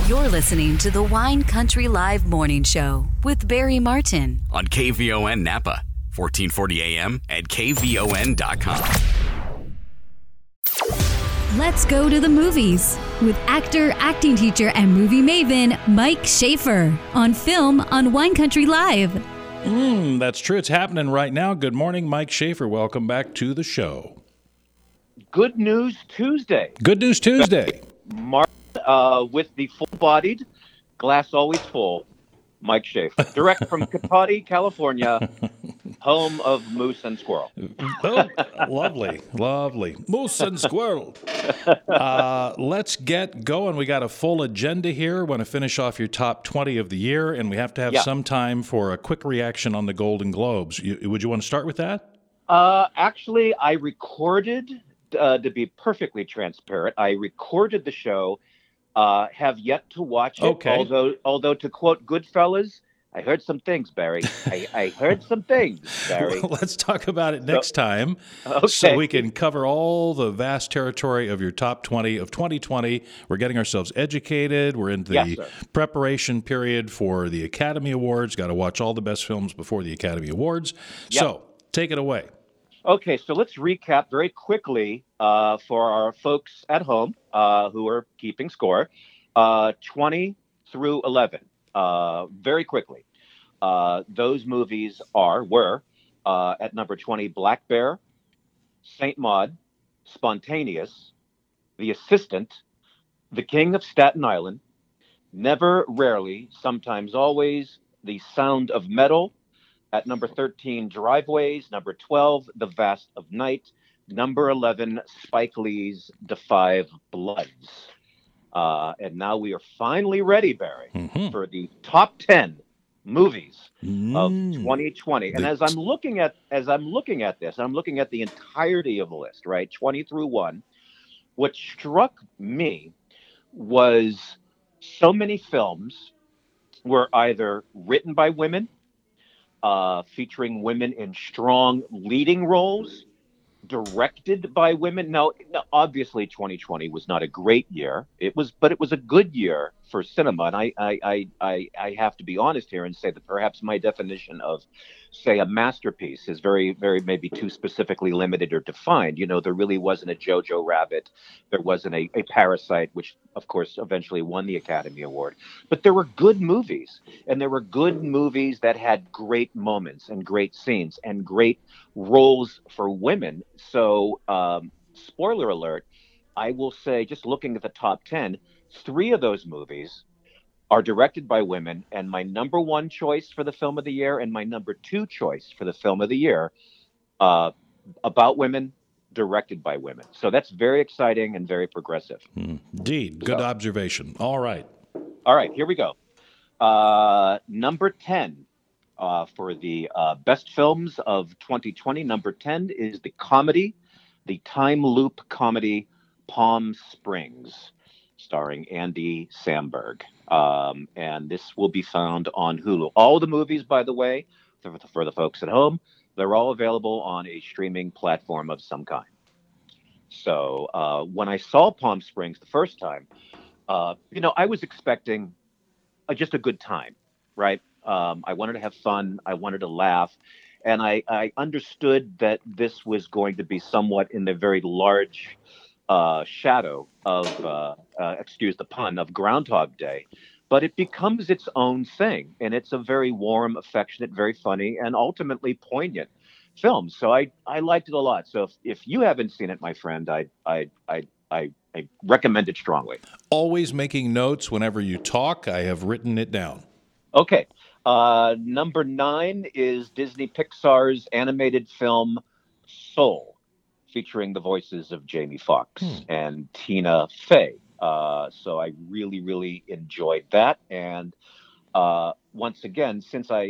You're listening to the Wine Country Live Morning Show with Barry Martin on KVON Napa, 1440 AM and KVON.com. Let's go to the movies with actor, acting teacher, and movie maven Mike Schaefer on film on Wine Country Live. That's true. It's happening right now. Good morning, Mike Schaefer. Welcome back to the show. Good News Tuesday. Good News Tuesday. Mark, with the full-bodied, glass always full, Mike Schaefer. Direct from Katati, California, home of moose and squirrel. Oh, lovely. Moose and squirrel. Let's get going. We got a full agenda here. Want to finish off your top 20 of the year, and we have to have some time for a quick reaction on the Golden Globes. Would you want to start with that? Actually, I recorded, to be perfectly transparent, I recorded the show, have yet to watch it. Okay. Although to quote Goodfellas, I heard some things, Barry. I heard some things, Barry. Well, let's talk about it next time okay. so we can cover all the vast territory of your top 20 of 2020. We're getting ourselves educated. We're in the preparation period for the Academy Awards. Got to watch all the best films before the Academy Awards. Yep. So take it away. Okay, so let's recap very quickly for our folks at home who are keeping score, 20 through 11. Very quickly. Those movies were at number 20, Black Bear, Saint Maud, Spontaneous, The Assistant, The King of Staten Island, Never, Rarely, Sometimes Always, The Sound of Metal. At number 13, Driveways. Number 12, The Vast of Night. Number 11, Spike Lee's The Five Bloods. And now we are finally ready, Barry, for the top 10 movies of 2020. And as I'm looking at this, I'm looking at the entirety of the list, right? 20 through 1. What struck me was so many films were either written by women, featuring women in strong leading roles, directed by women. Now, obviously, 2020 was not a great year. But it was a good year for cinema. And I have to be honest here and say that perhaps my definition of, say, a masterpiece is very, very maybe too specifically limited or defined. You know, there really wasn't a Jojo Rabbit. There wasn't a Parasite, which, of course, eventually won the Academy Award. But there were good movies, and there were good movies that had great moments and great scenes and great roles for women. So, spoiler alert, I will say, just looking at the top 10, 3 of those movies are directed by women, and my number 1 choice for the film of the year and my number 2 choice for the film of the year, about women, directed by women. So that's very exciting and very progressive. Indeed. Good observation. All right, here we go. Number 10 for the best films of 2020. Number 10 is the time loop comedy Palm Springs, starring Andy Samberg. And this will be found on Hulu. All the movies, by the way, for the folks at home, they're all available on a streaming platform of some kind. So when I saw Palm Springs the first time, I was expecting just a good time, right? I wanted to have fun. I wanted to laugh. And I understood that this was going to be somewhat in the very large shadow of, excuse the pun, of Groundhog Day. But it becomes its own thing. And it's a very warm, affectionate, very funny, and ultimately poignant film. So I liked it a lot. So if you haven't seen it, my friend, I recommend it strongly. Always making notes whenever you talk. I have written it down. Okay. Number 9 is Disney Pixar's animated film Soul, featuring the voices of Jamie Foxx and Tina Fey. So I really, really enjoyed that. And once again, since I've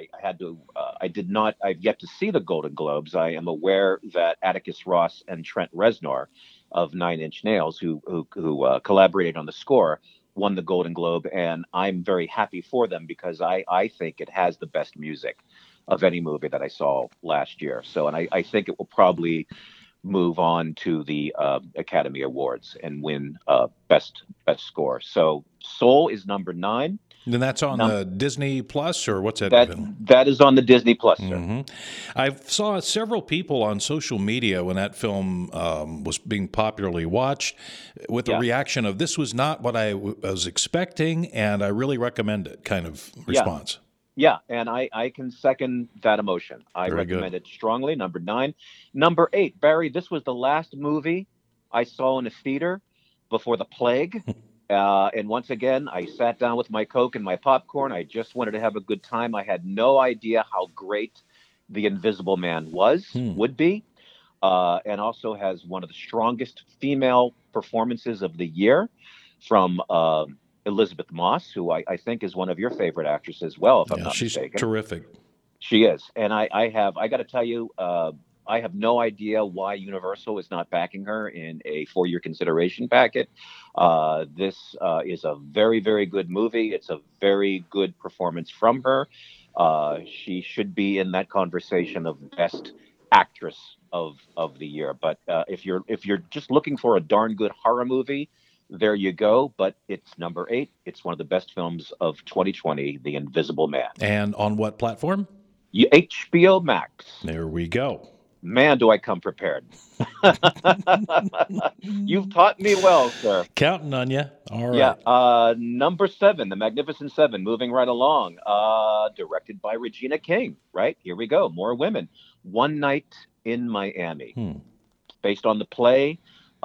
yet to see the Golden Globes, I am aware that Atticus Ross and Trent Reznor of Nine Inch Nails, who collaborated on the score, won the Golden Globe, and I'm very happy for them because I think it has the best music of any movie that I saw last year. So, and I think it will probably move on to the Academy Awards and win best score. So Soul is number 9. And that's on the Disney Plus, or what's that? That is on the Disney Plus, sir. Mm-hmm. I saw several people on social media when that film was being popularly watched with a reaction of, this was not what I was expecting, and I really recommend it kind of response. Yeah, and I can second that emotion. I recommend it strongly. Number 9. Number 8, Barry, this was the last movie I saw in a theater before the plague. And once again, I sat down with my Coke and my popcorn. I just wanted to have a good time. I had no idea how great The Invisible Man would be, and also has one of the strongest female performances of the year from Elizabeth Moss, who I think is one of your favorite actresses as well, if I'm not mistaken. She's terrific. She is. And I got to tell you, I have no idea why Universal is not backing her in a 4-year consideration packet. This is a very, very good movie. It's a very good performance from her. She should be in that conversation of best actress of the year. But if you're just looking for a darn good horror movie, there you go. But it's number 8. It's one of the best films of 2020, The Invisible Man. And on what platform? HBO Max. There we go. Man, do I come prepared. You've taught me well, sir. Counting on you. All right. Yeah. Number 7, The Magnificent Seven, moving right along. Directed by Regina King. Right? Here we go. More women. One Night in Miami. Based on the play.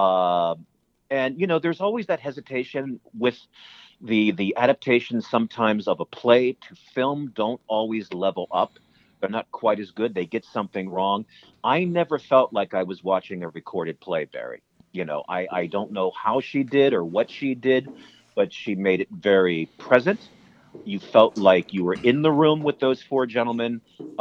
And, there's always that hesitation with the adaptations sometimes of a play to film don't always level up. They're not quite as good. They get something wrong. I never felt like I was watching a recorded play, Barry. I don't know how she did or what she did, but she made it very present. You felt like you were in the room with those 4 gentlemen.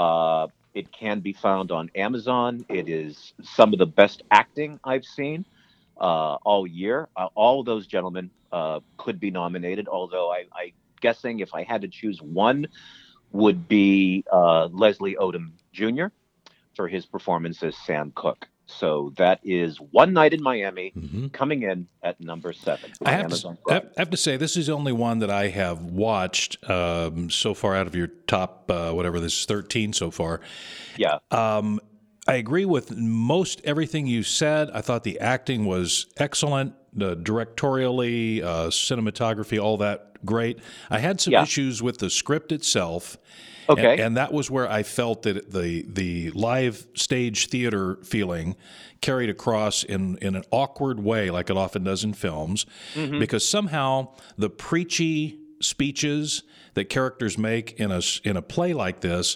It can be found on Amazon. It is some of the best acting I've seen all year. All those gentlemen could be nominated, although I'm guessing if I had to choose one, would be Leslie Odom Jr. for his performance as Sam Cooke. So that is One Night in Miami, coming in at number 7. I have to say, this is the only one that I have watched so far out of your top, whatever this is, 13 so far. Yeah. I agree with most everything you said. I thought the acting was excellent, directorially, cinematography, all that great. I had some issues with the script itself. Okay. And that was where I felt that the live stage theater feeling carried across in an awkward way, like it often does in films, because somehow the preachy speeches that characters make in a play like this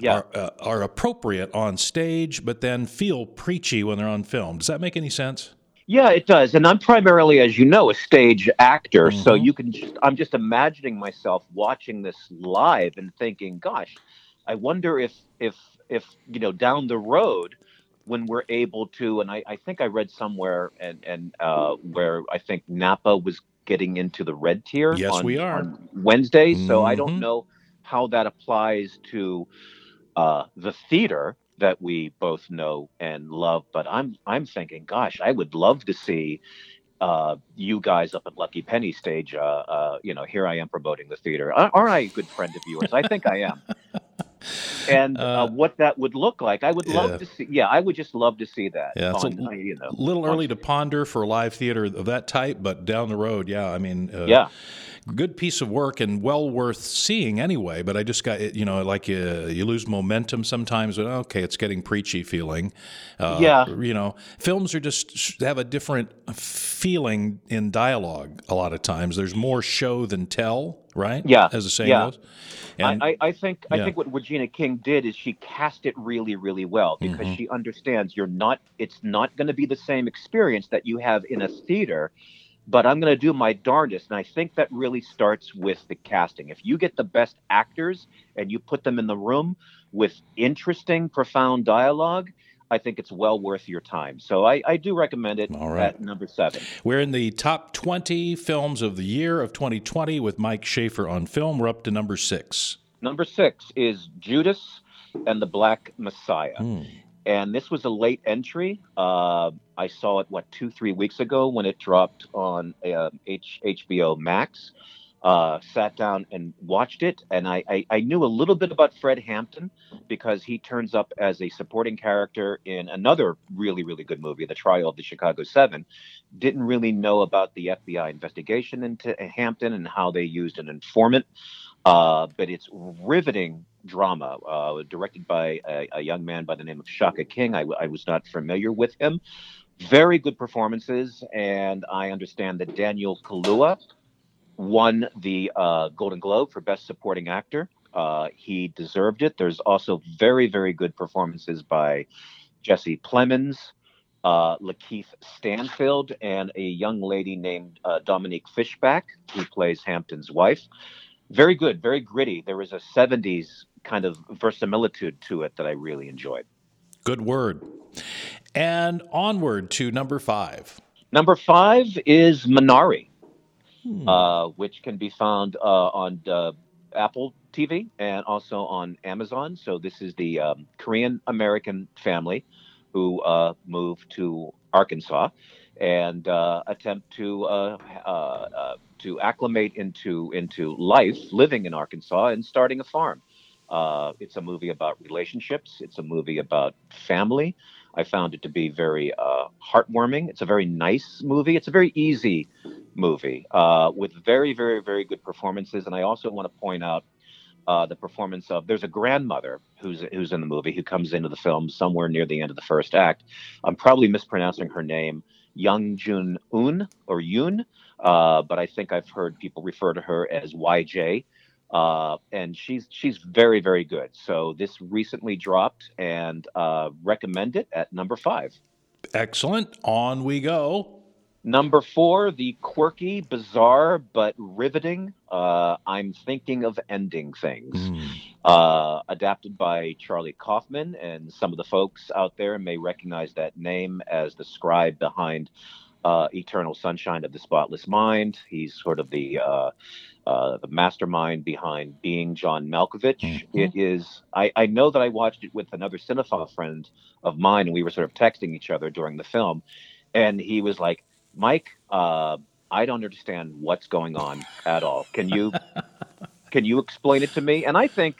are appropriate on stage, but then feel preachy when they're on film. Does that make any sense? Yeah, it does. And I'm primarily, as you know, a stage actor. So I'm just imagining myself watching this live and thinking, gosh, I wonder if down the road when we're able to, and I think I read somewhere and where I think Napa was getting into the red tier on Wednesday. So I don't know how that applies to the theater that we both know and love, but I'm thinking, gosh, I would love to see you guys up at Lucky Penny stage. Here I am promoting the theater. Aren't I a good friend of yours? I think I am. And what that would look like, I would love to see. Yeah, I would just love to see that. Yeah, it's a little early to ponder for live theater of that type, but down the road, good piece of work and well worth seeing anyway. But I just got, like you lose momentum sometimes. But okay, it's getting preachy feeling. Films are just have a different feeling in dialogue. A lot of times, there's more show than tell. Right? Yeah. As the saying goes. And I think what Regina King did is she cast it really, really well because she understands it's not going to be the same experience that you have in a theater, but I'm going to do my darndest. And I think that really starts with the casting. If you get the best actors and you put them in the room with interesting, profound dialogue, I think it's well worth your time. So I do recommend it at number 7. We're in the top 20 films of the year of 2020 with Mike Schaefer on film. We're up to number 6. Number 6 is Judas and the Black Messiah. And this was a late entry. I saw it, 2-3 weeks ago when it dropped on HBO Max. Sat down and watched it, and I knew a little bit about Fred Hampton because he turns up as a supporting character in another really, really good movie, The Trial of the Chicago Seven. Didn't really know about the FBI investigation into Hampton and how they used an informant. But it's riveting drama, directed by a young man by the name of Shaka King. I was not familiar with him. Very good performances, and I understand that Daniel Kaluuya won the Golden Globe for Best Supporting Actor. He deserved it. There's also very, very good performances by Jesse Plemons, Lakeith Stanfield, and a young lady named Dominique Fishback, who plays Hampton's wife. Very good, very gritty. There was a 70s kind of verisimilitude to it that I really enjoyed. Good word. And onward to number 5. Number 5 is Minari. Which can be found on Apple TV and also on Amazon. So this is the Korean-American family who moved to Arkansas and attempt to acclimate into life, living in Arkansas and starting a farm. It's a movie about relationships. It's a movie about family. I found it to be very heartwarming. It's a very nice movie. It's a very easy movie with very, very, very good performances. And I also want to point out the performance of, there's a grandmother who's in the movie who comes into the film somewhere near the end of the first act. I'm probably mispronouncing her name, Young Jun Un or Yoon, but I think I've heard people refer to her as YJ. And she's very, very good. So this recently dropped, and recommend it at number 5. Excellent. On we go. Number 4, the quirky, bizarre, but riveting I'm Thinking of Ending Things. Adapted by Charlie Kaufman, and some of the folks out there may recognize that name as the scribe behind Eternal Sunshine of the Spotless Mind. He's sort of the mastermind behind Being John Malkovich. It is, I know that I watched it with another cinephile friend of mine, and we were sort of texting each other during the film, and he was like, Mike, I don't understand what's going on at all. Can you explain it to me? And I think,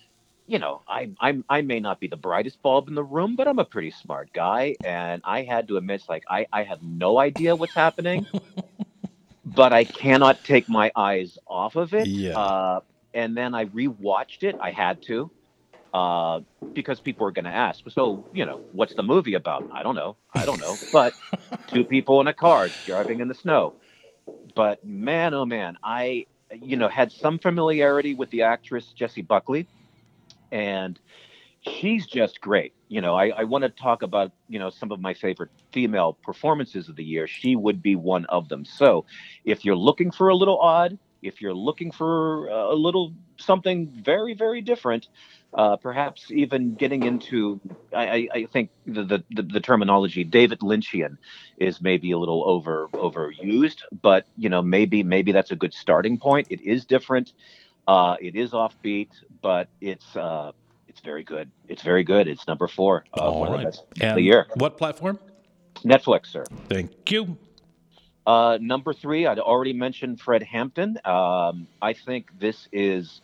I may not be the brightest bulb in the room, but I'm a pretty smart guy. And I had to admit, I have no idea what's happening, but I cannot take my eyes off of it. Yeah. And then I rewatched it. I had to, because people were going to ask, so, what's the movie about? I don't know. But 2 people in a car driving in the snow. But man, oh man, I, had some familiarity with the actress Jessie Buckley, and she's just great. I want to talk about, some of my favorite female performances of the year. She would be one of them. So if you're looking for a little odd, if you're looking for a little something very, very different, perhaps even getting into, I think the terminology David Lynchian is maybe a little overused, but maybe that's a good starting point. It is different, it is offbeat, but it's very good. It's very good. It's number 4. All right. Of the year. What platform? Netflix, sir. Thank you. Number 3, I'd already mentioned Fred Hampton. I think this is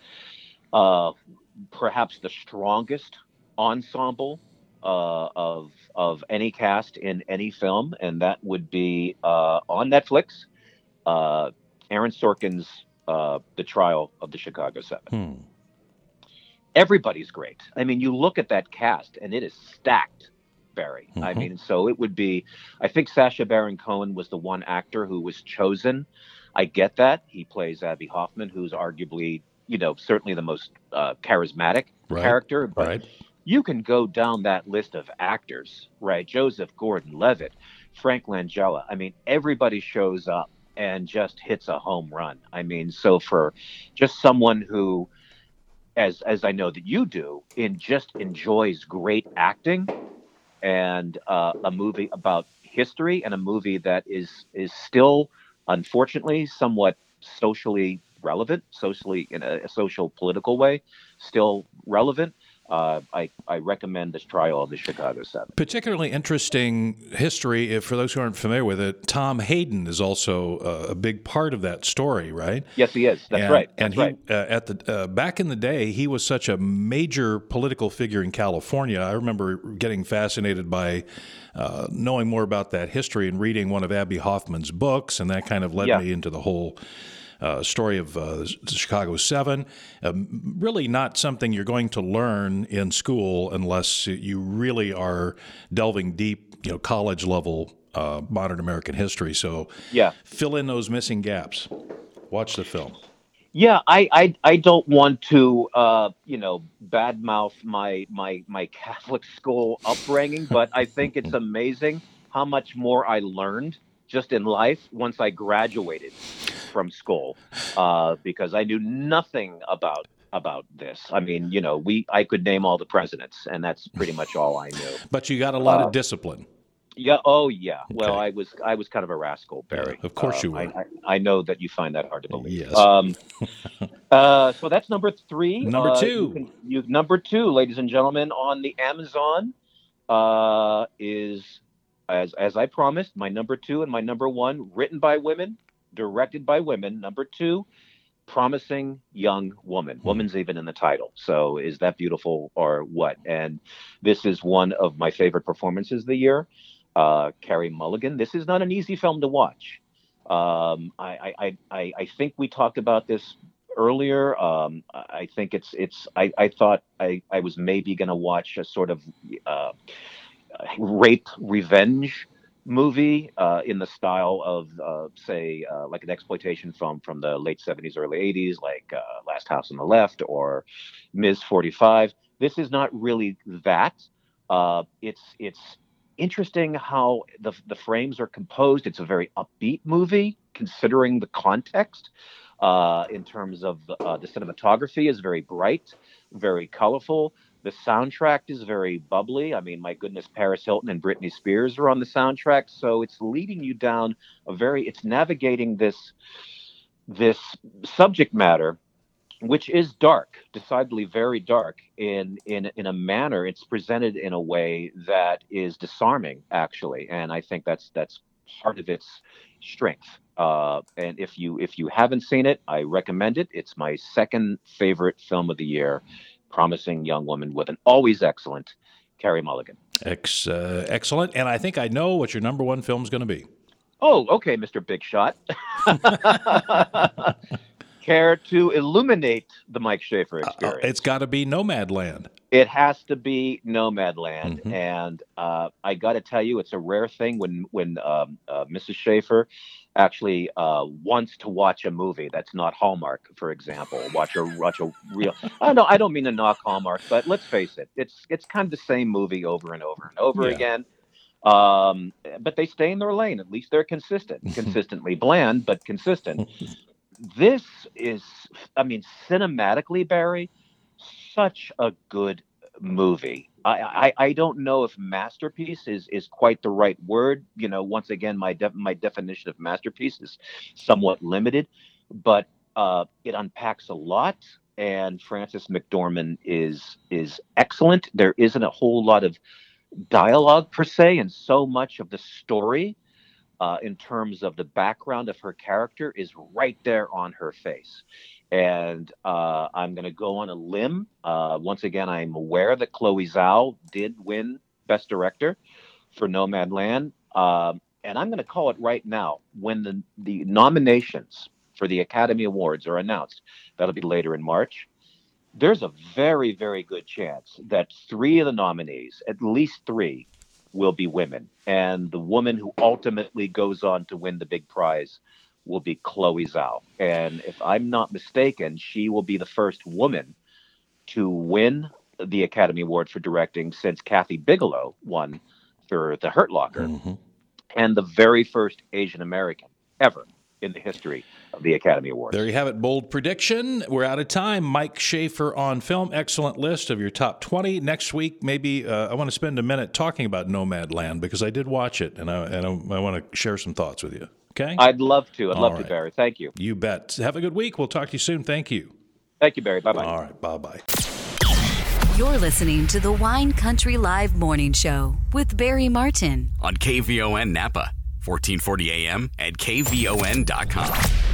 perhaps the strongest ensemble of any cast in any film, and that would be on Netflix, Aaron Sorkin's The Trial of the Chicago Seven. Everybody's great. I mean, you look at that cast, and it is stacked, Barry. I mean, so it would be, I think Sacha Baron Cohen was the one actor who was chosen. I get that. He plays Abby Hoffman, who's arguably, certainly the most charismatic character. But you can go down that list of actors, right? Joseph Gordon-Levitt, Frank Langella. I mean, everybody shows up and just hits a home run. I mean, so for just someone who, as I know that you do, just enjoys great acting, and a movie about history, and a movie that is still, unfortunately, somewhat socially relevant, socially in a social political way, still relevant. I recommend this trial of the Chicago 7. Particularly interesting history, if for those who aren't familiar with it, Tom Hayden is also a big part of that story, right? Yes, he is. That's right. And he, back in the day, he was such a major political figure in California. I remember getting fascinated by knowing more about that history and reading one of Abbie Hoffman's books, and that kind of led me into the whole story of the Chicago 7. Really not something you're going to learn in school unless you really are delving deep, college level modern American history. So fill in those missing gaps. Watch the film. Yeah, I don't want to badmouth my Catholic school upbringing, but I think it's amazing how much more I learned just in life once I graduated from school, because I knew nothing about this. I mean, I could name all the presidents, and that's pretty much all I knew. But you got a lot of discipline. Yeah. Oh, yeah. Okay. Well, I was kind of a rascal, Barry. Yeah, of course you were. I know that you find that hard to believe. Yes. So that's number 3. Number 2. Number 2, ladies and gentlemen, on the Amazon is, as I promised, my number 2 and my number 1, written by women, directed by women. Number 2, Promising Young Woman. Woman's even in the title. So is that beautiful or what? And this is one of my favorite performances of the year. Carey Mulligan. This is not an easy film to watch. I think we talked about this earlier. I think I thought I was maybe going to watch a sort of rape revenge movie in the style of say like an exploitation film from the late 70s, early 80s, like Last House on the Left or Ms. 45. This is not really that. It's interesting how the frames are composed. It's a very upbeat movie considering the context. In terms of the cinematography is very bright, very colorful. The soundtrack is very bubbly. I mean, my goodness, Paris Hilton and Britney Spears are on the soundtrack. So it's leading you down it's navigating this subject matter, which is dark, decidedly very dark in a manner. It's presented in a way that is disarming, actually. And I think that's part of its strength. And if you haven't seen it, I recommend it. It's my second favorite film of the year. Promising Young Woman with an always excellent Carey Mulligan. Excellent. And I think I know what your number 1 film is going to be. Oh, okay, Mr. Big Shot. Care to illuminate the Mike Schaefer experience? It's got to be Nomadland. It has to be Nomadland. Mm-hmm. And I got to tell you, it's a rare thing when Mrs. Schaefer actually wants to watch a movie that's not Hallmark, for example. Watch a real. I don't mean to knock Hallmark, but let's face it, it's kind of the same movie over and over and over again. But they stay in their lane. At least they're consistent, consistently bland, but consistent. This is, cinematically, Barry, such a good movie. I don't know if masterpiece is quite the right word. Once again, my definition of masterpiece is somewhat limited, but it unpacks a lot. And Frances McDormand is excellent. There isn't a whole lot of dialogue per se, and so much of the story in terms of the background of her character is right there on her face. And I'm going to go on a limb. Once again, I'm aware that Chloe Zhao did win Best Director for Nomadland. And I'm going to call it right now. When the nominations for the Academy Awards are announced, that'll be later in March, there's a very, very good chance that 3 of the nominees, at least 3, will be women. And the woman who ultimately goes on to win the big prize will be Chloe Zhao. And if I'm not mistaken, she will be the first woman to win the Academy Award for directing since Kathy Bigelow won for The Hurt Locker, and the very first Asian American ever in the history of the Academy Awards. There you have it. Bold prediction. We're out of time. Mike Schaefer on film. Excellent list of your top 20. Next week, maybe I want to spend a minute talking about Nomadland because I did watch it, and I want to share some thoughts with you. Okay? I'd love to. I'd love to, Barry. Thank you. You bet. Have a good week. We'll talk to you soon. Thank you. Thank you, Barry. Bye-bye. All right. Bye-bye. You're listening to the Wine Country Live Morning Show with Barry Martin on KVON Napa, 1440 AM and KVON.com.